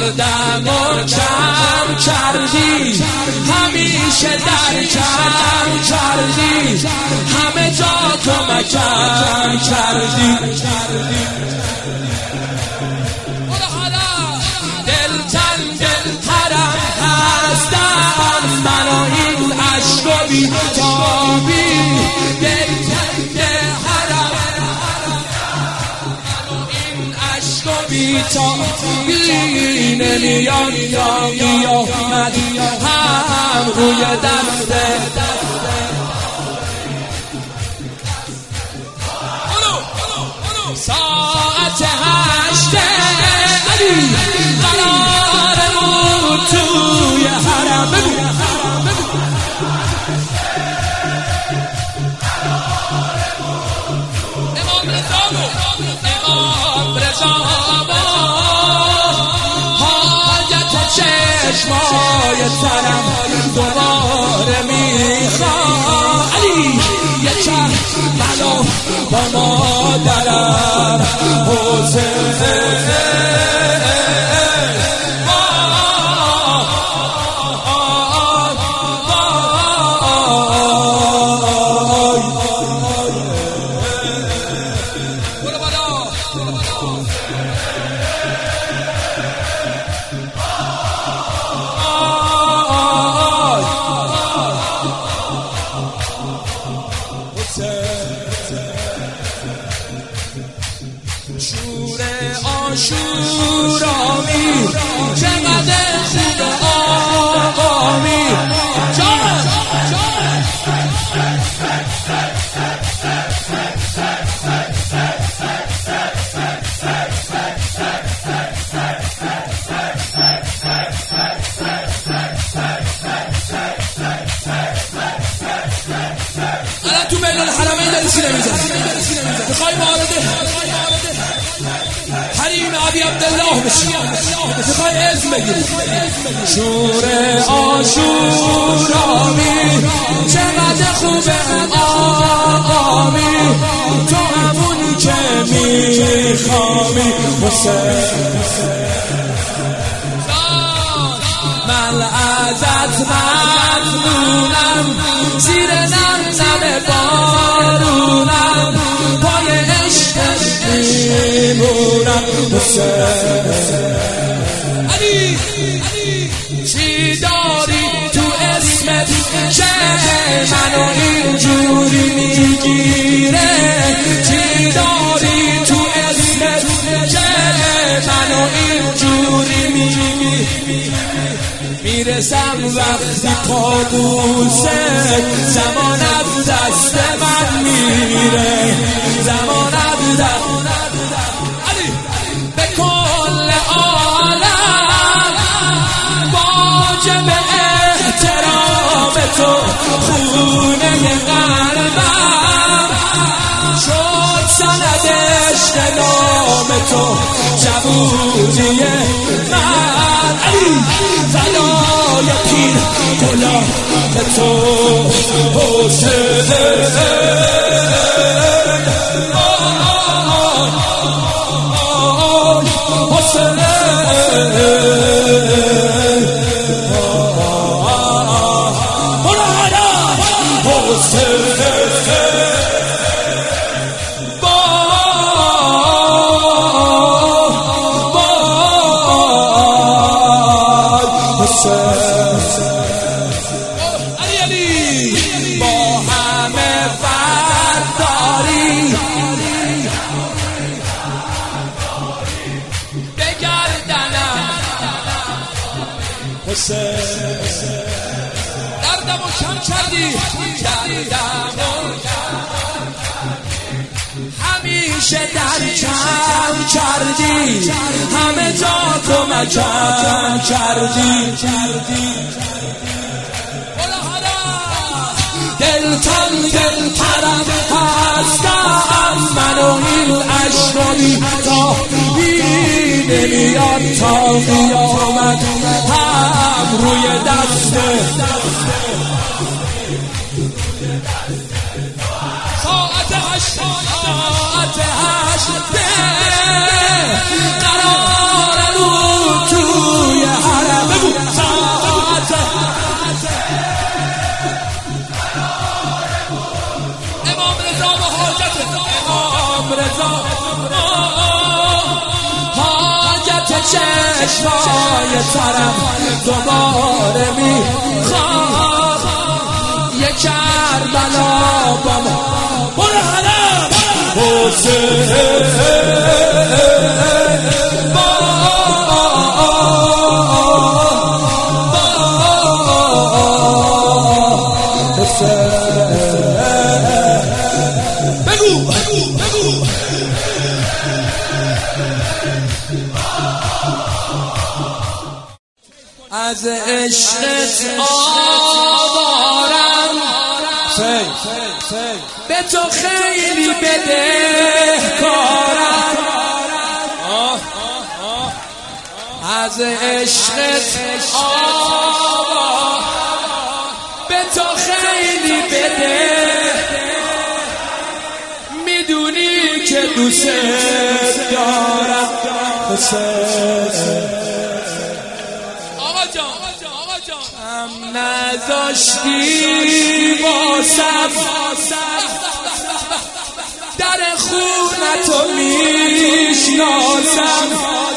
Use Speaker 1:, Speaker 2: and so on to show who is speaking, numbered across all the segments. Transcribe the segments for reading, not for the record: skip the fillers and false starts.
Speaker 1: دردمو کم کردی، همیشه در کم کردی، همه جا کمکم کردی. دلترم هستم منو این عشق بی تابی، دلترم منو این عشق بی تابی، نمیاد یا قیامت هم روی دسته. ساعت 8 علی قراره بود توی حرم. امام رضا حاجت چشمای ترم دوباره میخواد. علی یه چند بلا با مادرم حسین، شور آشورامی چقدر خوب آقامی جان. الان تو میدان حرمین داری سینه میزن، میخوای وارده حریم ابی عبدالله بشی، میخوای اسم بگیری. شور آشورامی چقدر خوبه آقامی، تو همونی که میخوامی حسین. من ازت ممنونم، زیر نم بارونم، پای عشقت میمونم حسین. علی چی داری تو اسمت که منو اینجوری میگیره؟ چی داری تو اسمت که منو اینجوری میگیره؟ میرسم وقتی پابوسه، زمان از دست من میره، زمان از دست. علی به کل عالم واجب احترام تو، خونه قلبم شد سند عشق نام تو، جبودی من. علی فدای پیر غلام تو حسین. علی با همه برداری بگردنم حسین، دردمو کم کردی، دردمو همیشه در کم کردی، همه جا کمکم کردی. دلترم هستم منو این عشق بی تابی، نمیاد تا قیامت هم روی دسته. ساعت 8 قرار رو تو چشمای ترم دوباره میخواد یه کربلا با ما برو حرم حسین بگو از عشقت آوارم به تو خیلی بدهکارم از عشقت آوارم به تو خیلی میدونی که دوست دارم هم نذاشتی واسم در خونتو میشناسم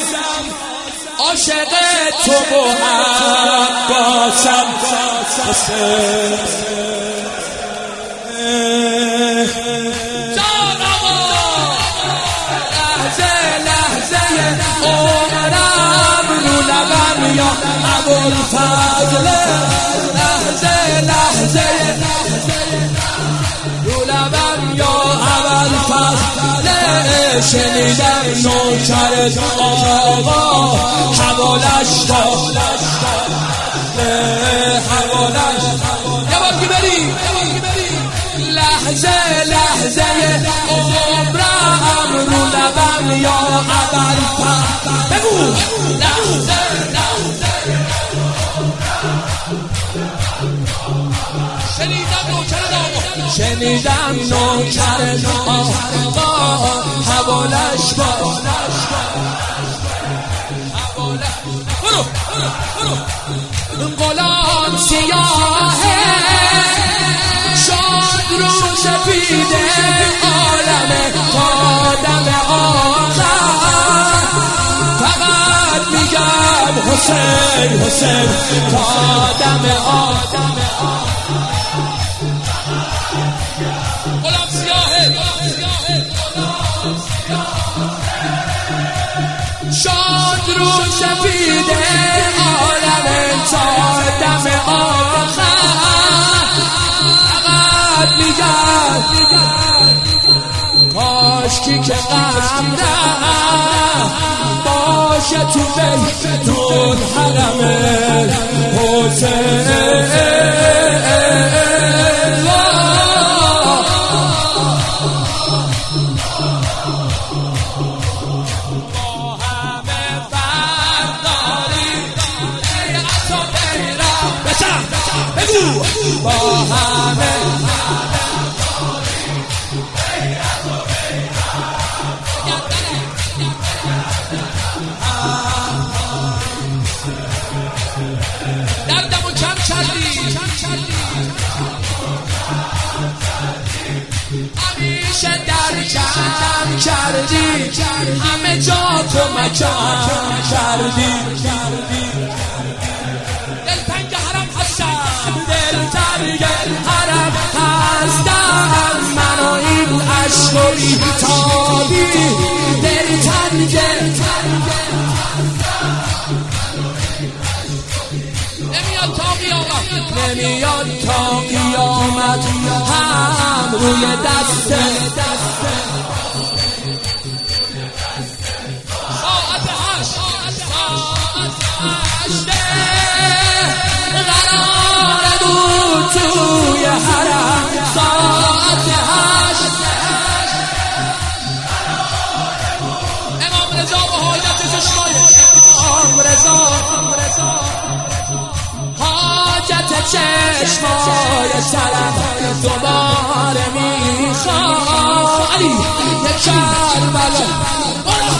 Speaker 1: عاشق تو با هم باسم یا ابوالفضل لحظه رو لبم یا ابوالفضل شنیدم نوکرت آقا حوالش یه بار که بری لحظه عمرم رو لبم یا ابوالفضل بگو لحظه شنیدم نوکرت آقا حوالش غلام سیاهه شاد رو سفیده عالم آدم آخر فقط میگم حسین تا دم آدم غلام سیاهه شاد رو سفیده عالم تا دم آخر فقط میگم کاشکی که قمرم باشه تو بیتون حرم حسین با همه دردمو کم کردی همیشه در کم کردی همه جا تو مکان کردی دلتنگ حرم هستم دلتنگ حرم هستم من و این عشق و بیتابی دلتنگ نمیاد تا قیامت هم روی دست ساعت هشت قرار بود توی حرم ساعت هشت امام رضا و حاجت چشمایش امام رضا حاجت چشمای سرم دوباره میخواد علی یک کربلا برو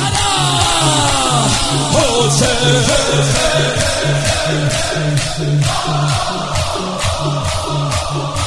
Speaker 1: حسین